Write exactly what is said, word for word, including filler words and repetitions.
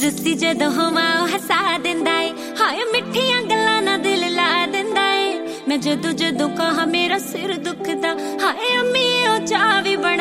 रुसी जदों होवां हसा दिंदा ए, हाय मिठियां गल्लां ना दिल ला दिंदा ए। मैं जदों जदों कहा मेरा सिर दुखदा, हाय अम्मी ओ चाह भी बना